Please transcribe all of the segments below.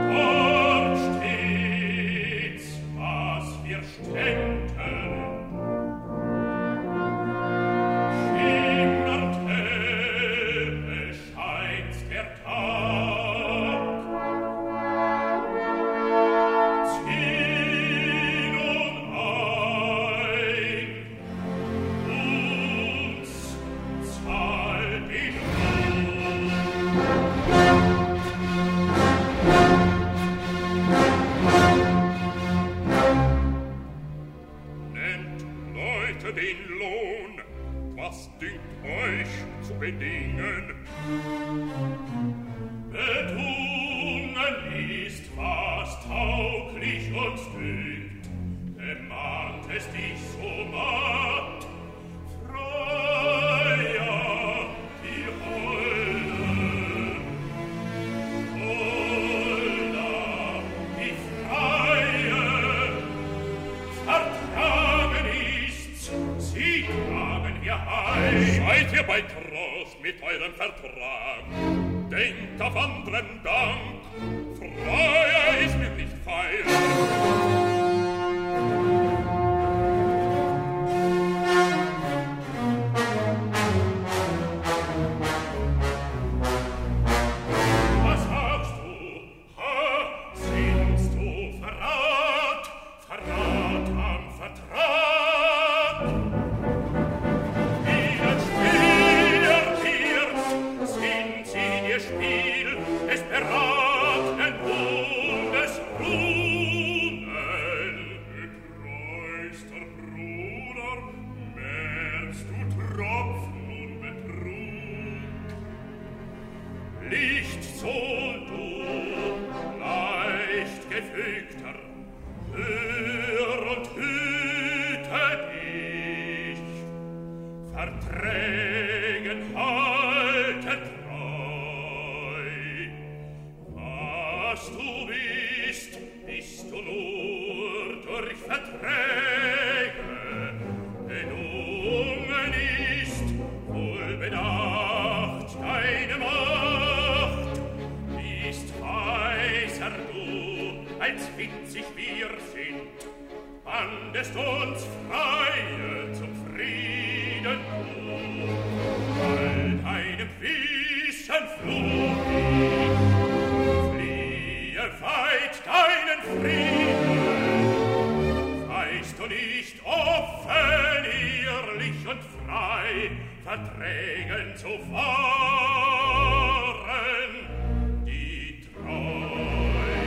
Dort steht's, was wir ständen. Schimmert hell, bescheint der Tag. Zieh nun ein, uns zahl die Lohn. Nennt Leute den Lohn, was dünkt euch zu bedingen? Bedungen ist, was tauglich uns dünkt, gemahnt es dich so matt. Freya, die Holde, Holda, die Freie, vertragen ist's, sie tragen wir heim. Seid ihr bei Trost mit eurem Vertrag? Denkt auf anderen Dank, Freya ist mir nicht feil. Was sagst du? Ha, sinnst du Verrat? Verrat am Vertrag? Ihnen Spieler sind sie ihr Spiel, es beraten Bundesruhen. Getreuster Bruder, merkst du Tropfen und Betrug? Licht soll du, leicht gefügter, hör und hüte dich, Verträgen halte treu. Was du bist, bist du nur durch Verträge, bedungen ist, wohl bedacht deine Macht, bist heißer du, als witzig wir sind, bandest uns Freie zum Frieden du. Bald einem Wissen flog ich, fliehe weit deinen Frieden. Weißt du nicht offen, ehrlich und frei Verträgen zu fahren, die treu.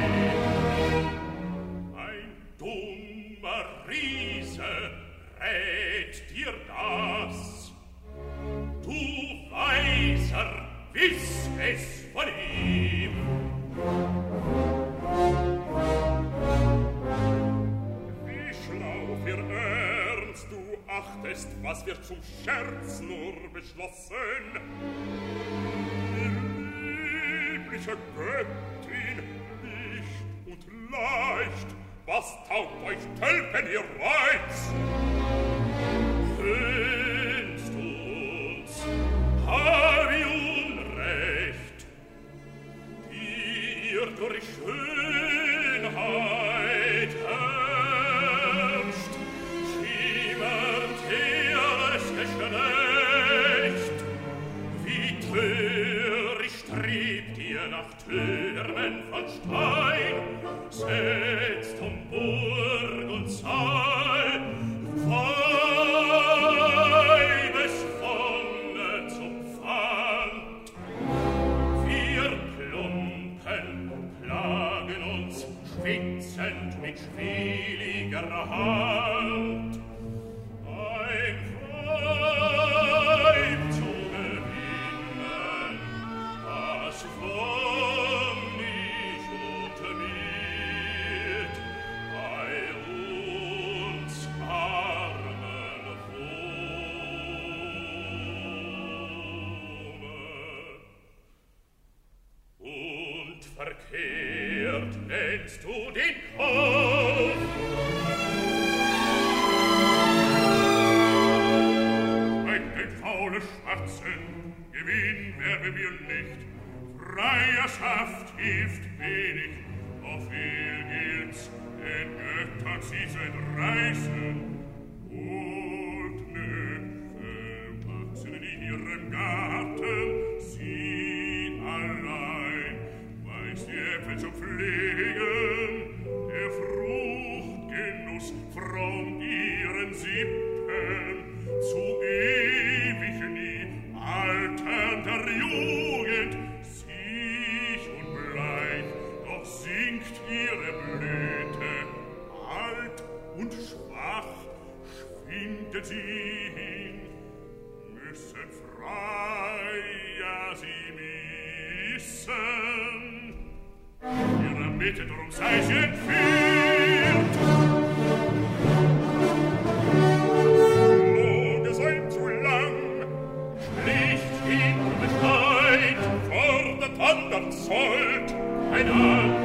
Ein dummer Riese rät dir das, du Weiser, wiss es von ihm. Wie schlau für ernst du achtest, was wir zum Scherz nur beschlossen. Die liebliche Göttin, licht und leicht, was taugt euch Tölpen ihr Reiz? Höhnst uns, hab ich Unrecht, dir durch Schönheit herrscht, schimmernd heeres Geschlecht. Wie töricht strebt ihr nach Türmen von Stein, setzt um Burg und Saal, Weibeswonne zum Pfand. Wir Plumpen plagen uns schwitzend mit schwieliger Hand. Ein Weib zu gewinnen, das von mich und mit bei uns armen wohne. Und verkehrt nennst du den Kauf. Den faule Schwarzen Gewinn werbe mir nicht. Freier Saft hilft wenig, sie zu entreißen. Und Nymphe wachsen in ihrem Garten, sie allein weiß die Äpfel zu pflegen, der Fruchtgenuss fromm ihren Sippen, zu ewig nie alternder Jugend, sich unbleich, doch sinkt ihre Blüte, alt und schwach schwindet sie hin, müssen Freier sie missen, ihre Mitte drum sei sie entführt. Loge sein zu lang, schlicht ihn mit Neid, fordert andern Zolt, ein